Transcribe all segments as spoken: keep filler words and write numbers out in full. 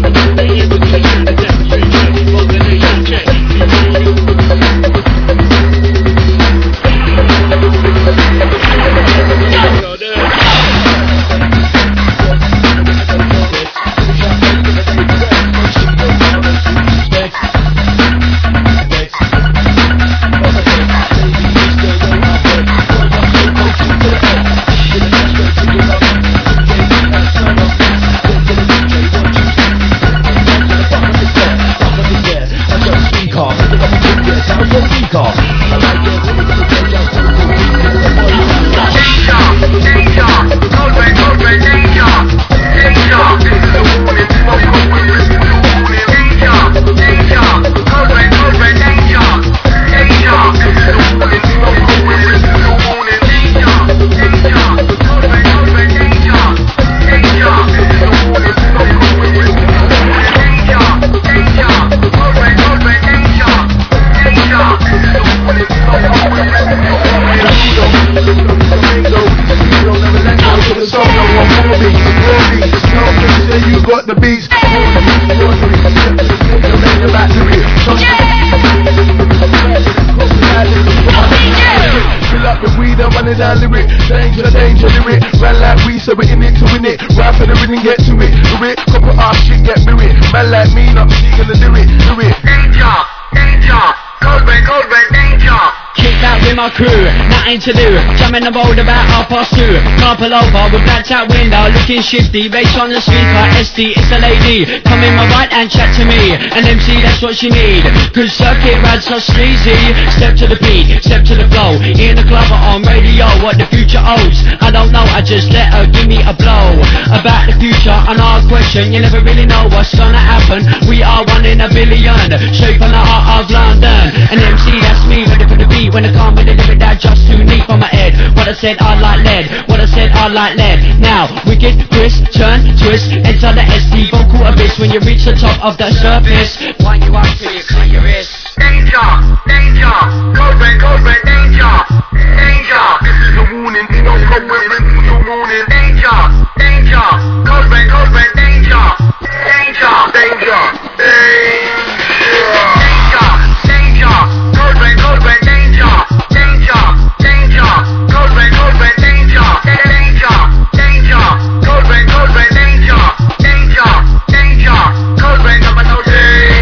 the beats. Fill up the weed and run it down lyric. Danger, danger lyric. Man like we, so we're in it to win it. Rap for the rhythm, get to it. Do it, couple off shit, get me it. Man like me, not me, gonna do it, do it. Danger, danger, cold red, cold red, danger. Kicked out with my crew, nothing to do. Jumping the road about half past two. Can't pull over with blacked out window, looking shifty. Bass on the speaker, S D, it's a lady. Come in my right and chat to me. An M C, that's what she need. Cause circuit rads are sleazy. Step to the beat, step to the flow. In the club or on radio, what the future holds I don't know, I just let her give me a blow. About the future, an hard question. You never really know what's gonna happen. We are one in a billion. Shape on the heart of London. An M C, that's me, ready for the beat. When I come with a lyric that just too neat for my head. What I said I like lead, what I said I like lead. Now, wicked, twist, turn, twist. Enter the S D, vocal abyss. When you reach the top of the surface, wind you up till you cut your wrist. Danger, danger, cold red, cold red, danger, danger. This is a warning, don't come with it until morning. Danger, danger, cold red, cold red, danger, danger, danger, danger. Danger, danger, cold red, cold red, danger, danger, danger, cold red, cold red, danger, danger, danger, cold red, cold red, danger, danger, danger, cold red, number no danger.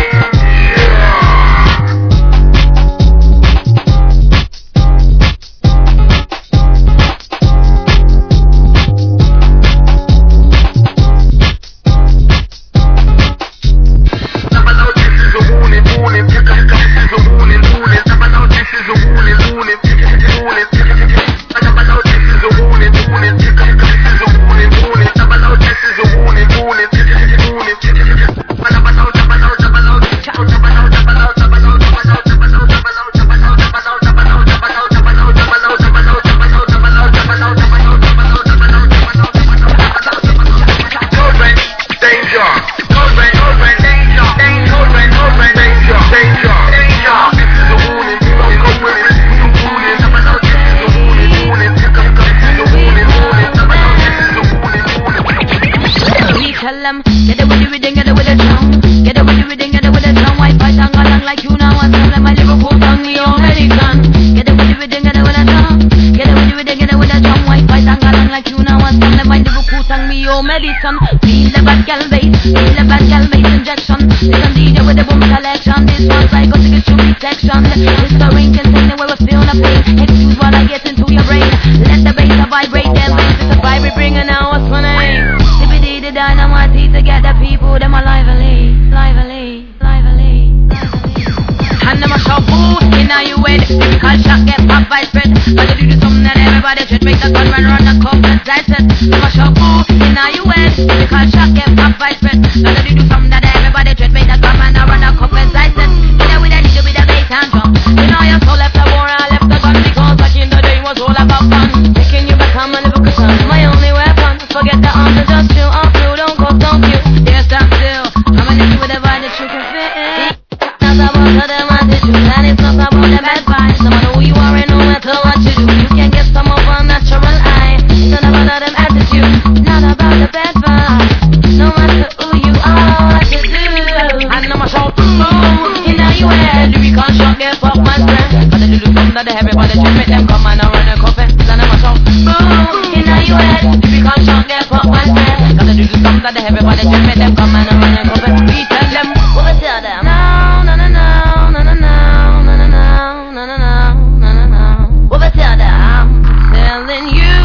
Get it with the rhythm, get it with the drum. Get it with the rhythm, get it with the drum. White fight and along like you now and tell them my Liverpool tongue, me already done. Get it with the rhythm, get it with the drum. Get it with the rhythm, get it with the drum. White fight and along like you now and tell them my Liverpool tongue, me all medicine. Feel the bad gal bass, feel the bad gal bass injection. Listen D J with the boom selection. This one's like a ticket to section. It's the ring container where we feel the pain. Excuse what I get into your brain. Let the bass vibrate, then bass is a vibrate, bringing out what's my name. The dynamite to get the people, them are lively, lively, lively, lively. And them a shout boo, in how you win. Typical shot get pop by spread. But if you do something that everybody should make the gun run run the cup and slice it. Them a shout boo, in how you win. Typical shot get pop by spread. But if you do something that everybody should make the gun run run the cup and slice it. You know with a little bit of bass and drum. You know you so left the war and left the gun because back in the day was all about fun. Taking you back on my little cushion, my only weapon. Forget the arms and just chill on through. Don't go, don't you dare stop still. I'm an issue with a vibe that you can fit in. Not about them attitude, and it's not about the bad vibes. No matter who you are and no matter what you do, you can get some of a natural eye. It's not about them attitude, not about the bad vibes. No matter who you are, I just that everybody should make them come and run a coffin. Then I'm a shout, boom, in your head. If you can't shout, get fucked by friends. Gotta do the stuff that everybody should make them come and run a coffin. We tell them, what we tell them. No, no, no, no, no, no, no, no, no, no, no, no, no, no, no. What we tell them. Telling you,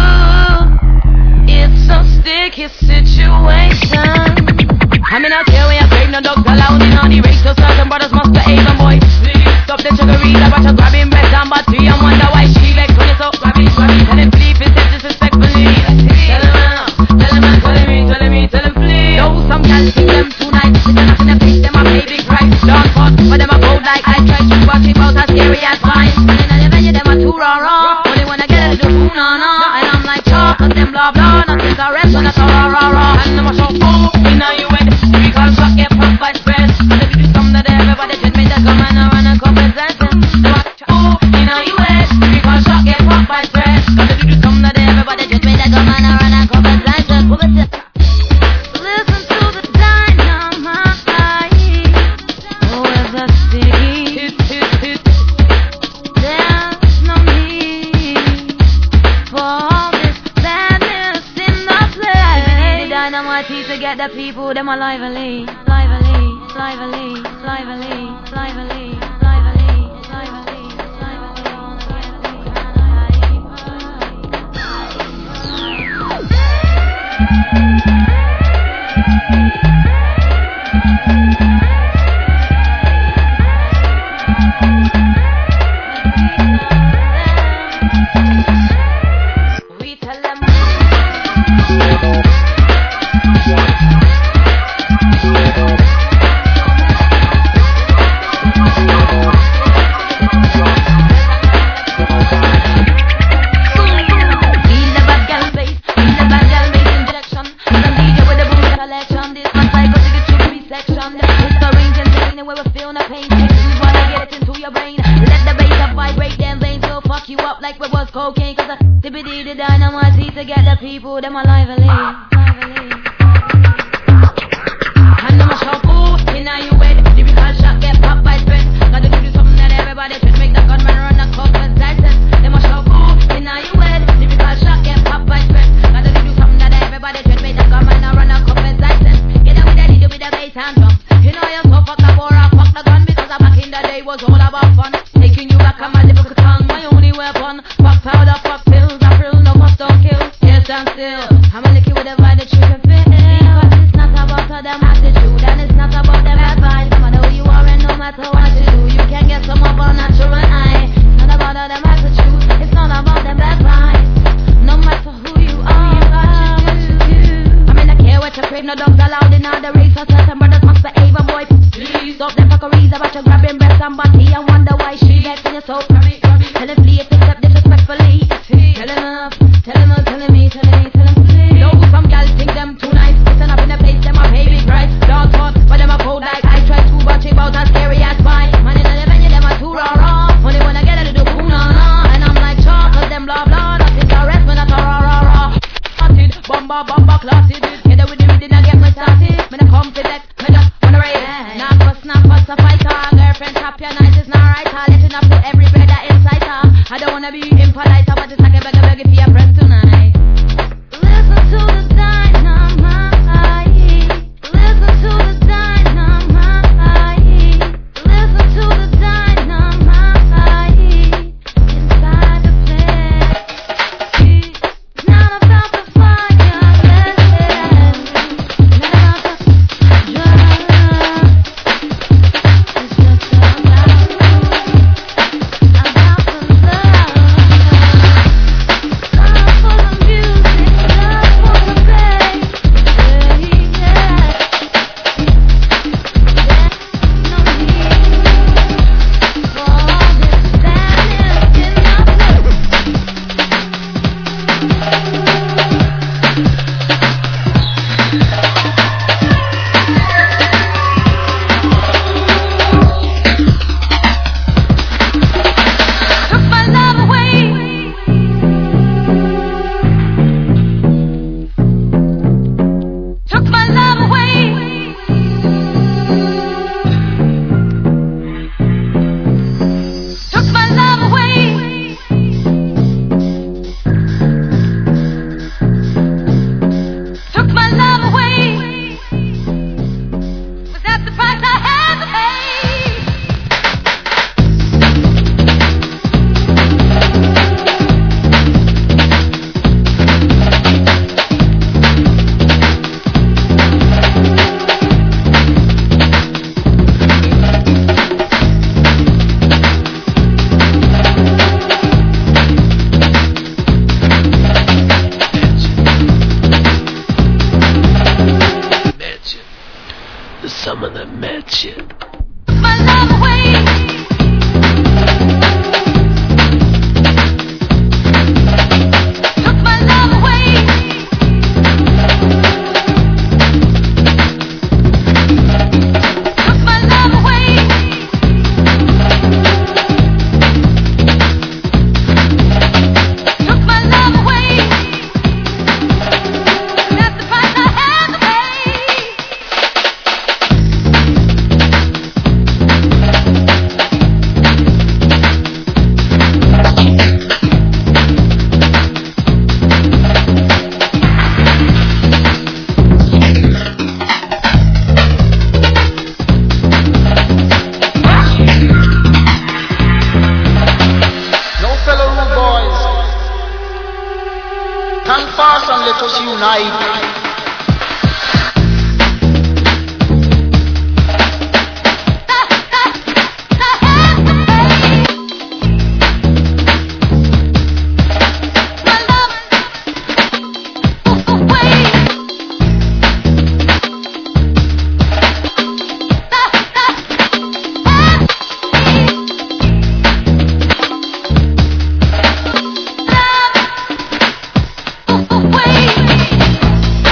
it's a sticky situation. I mean, I care where you crave no dogs allowed in all the race. So certain brothers must behave, and boy, please stop the sugarees. I watch her grabbing breast and body and wonder why she like when it's so grabby, grabby. Tell him please, it's disrespectfully. Tell him, uh, tell him, tell him, tell him, tell him please. Yo, some guys see them tonight. They up in the face, them a pay big price. Don't fuck, but them a go like I try to watch it out as scary as fine. And in the venue, them a too raw, raw. Only wanna get a little fool, no, no. And I'm like, chalk, cause them blah, blah. Nothing's a rest, so that's a raw, raw, raw. And them a show, oh, in now you head. Because fuck get popped by stress. But if you do something that everybody should make that come and run a compensation. Oh, in now you head. Because fuck get popped by stress. But if you do something that everybody should make that come and run a compensation. Listen to the dynamite. Oh, it's a sticky. There's no need for all this badness in the place. The dynamite to get the people, them are lively, lively, lively, lively, lively, lively, lively. We tell them. Cocaine, cause the dippity the dynamite heat to get the people, them are lively, lively. And them a shout, ooh, in now you wait, lyrical shot get popped by stress. Gotta do something that everybody should make the gunman run a cup and license. Them a shout, ooh, in now you wait, lyrical shot get popped by stress. Gotta do something that everybody should make the gunman run a cup and license. Get up with the lead with the bass and drum. You know you're so fucked up or I fuck the gun, because back in the day was all about fun. Taking you back on my lyrical tongue, my only weapon. Fuck powder, fuck pills, I thrill, no must don't kill. Yes, I'm still, I'm a licky with a vibe that you can feel. Because it's not about them attitude, and it's not about them advice. No matter who you are and no matter what you do, you can get some of our natural eye. It's not about them attitude, it's not about them advice. No matter who you are, you got what you do. I mean, I care what you crave, no dogs allowed in all the race. So certain brothers must behave, a boy. Please stop them fuckeries about your grabbing breasts and body and wonder why she vexing you so. Tell him please, accept disrespectfully. Tell him up, tell him up, telling me, telling me, tell him please. No, some gals think them too nice. Listen up in the place, them a pay big price. Dog talk, but them a cold like I try to watch about as scary as pie. Man in the venue, them a too raw raw. Only when I get a little cool, nah, nah. And I'm like, sure, cause them blah blah. Nothing's a rest when I talk raw raw raw. Started, bomba, bomba, classy, dude. Get with the rhythm, I get me started. Me the confident, me just wanna raise. Knock for snap, for a fighter. Girlfriend, tap your night, it's not right. I'll let it up to every brother inside her. I don't wanna be impolite, but it's like a beg a beg for your friends tonight. Listen to the dynamite. Listen to the dynamite. Listen to the dynamite. Inside the place. It's not about the fire, it's not about the drug. It's just about, about the love. Some of the mad shit. My love away. Took my love away. Took my love away. Took my love away. That's the price I had to pay. No fellow rude boys, stand fast and let us unite. Away.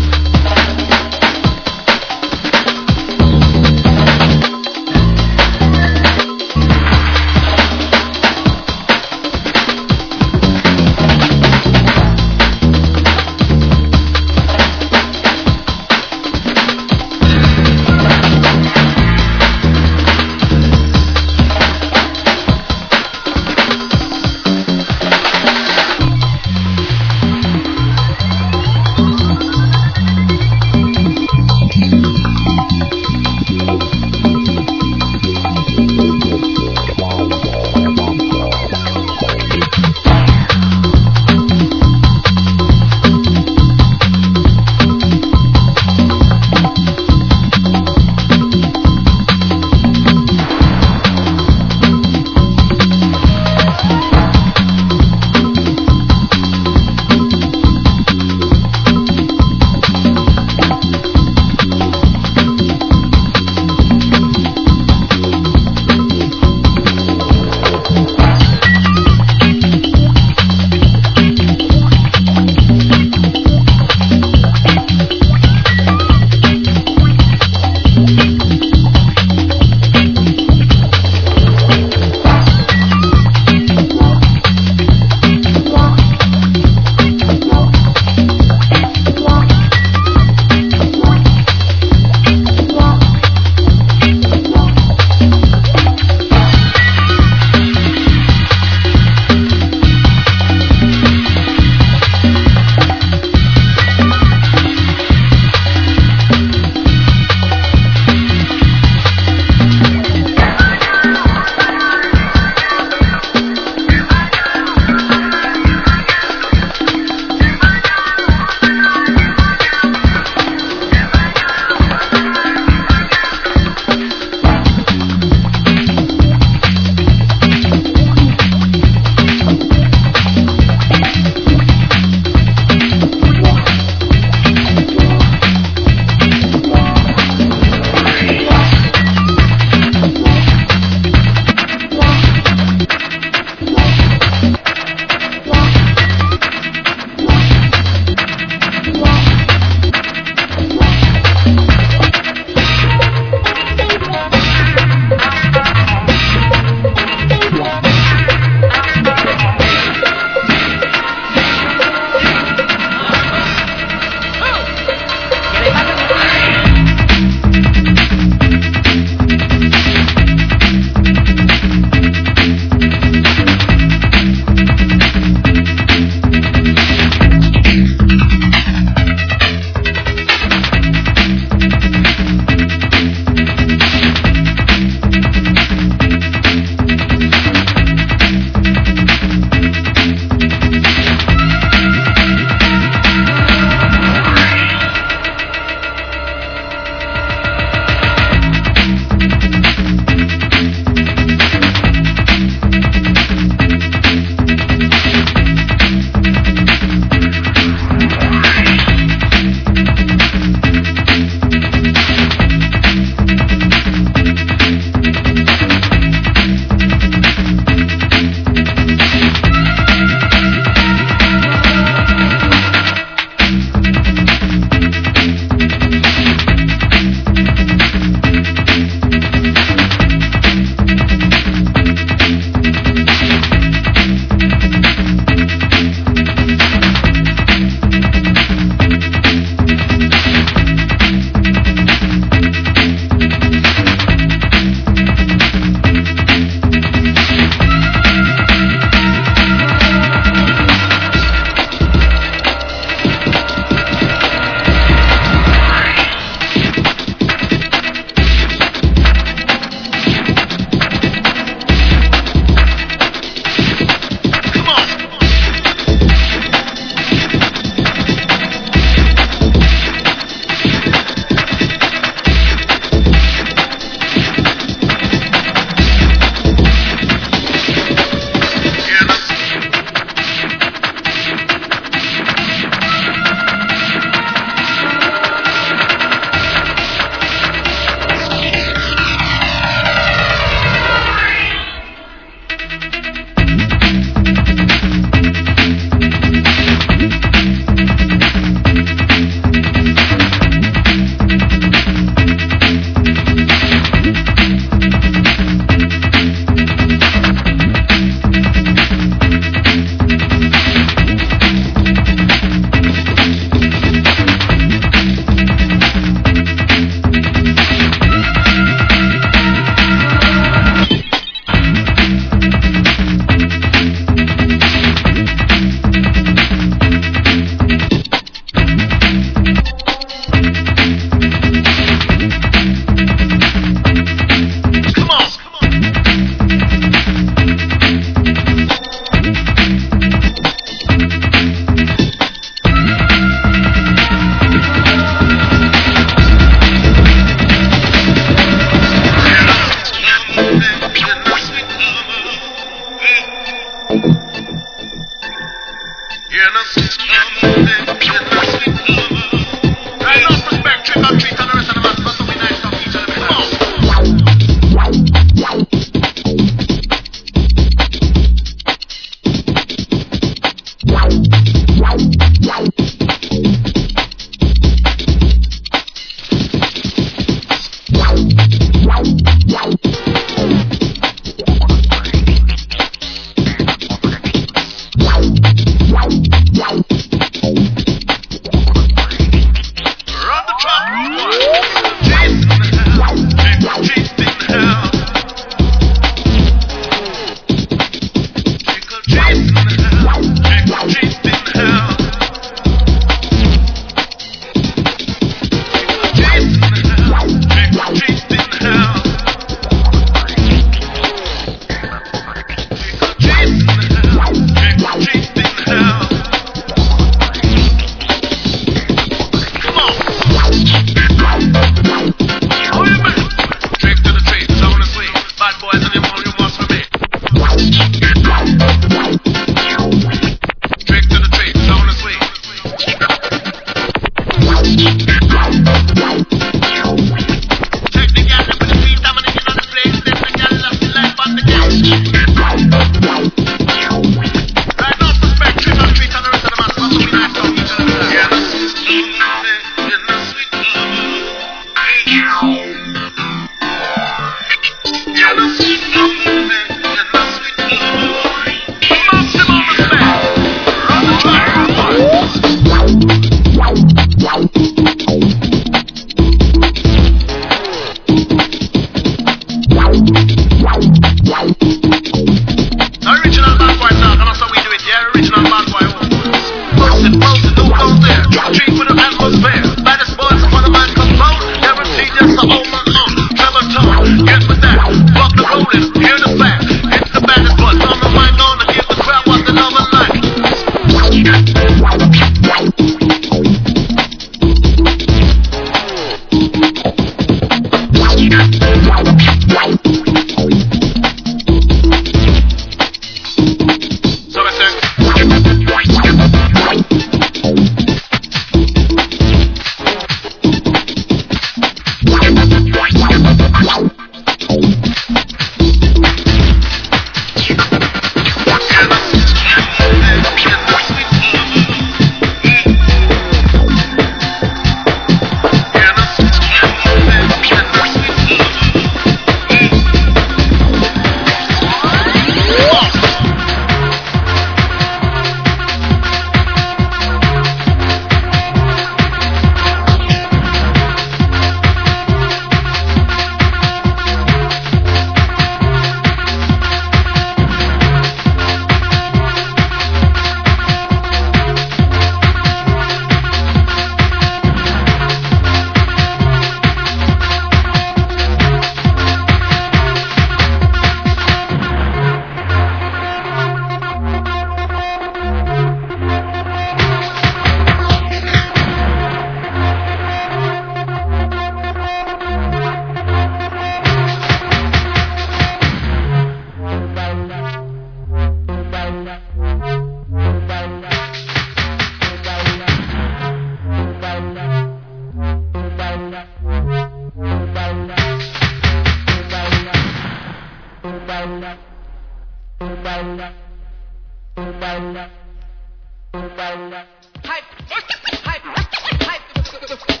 hype, hype, hype.